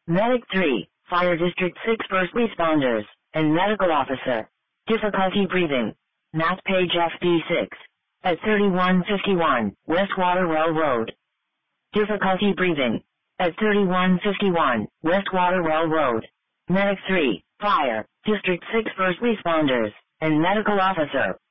Medic 3, Fire District 6 first responders, and medical officer. Difficulty breathing. Map page FD6. At 3151, Westwater Well Road. Difficulty breathing. At 3151, Westwater Well Road. Medic 3, Fire, District 6 first responders, and medical officer.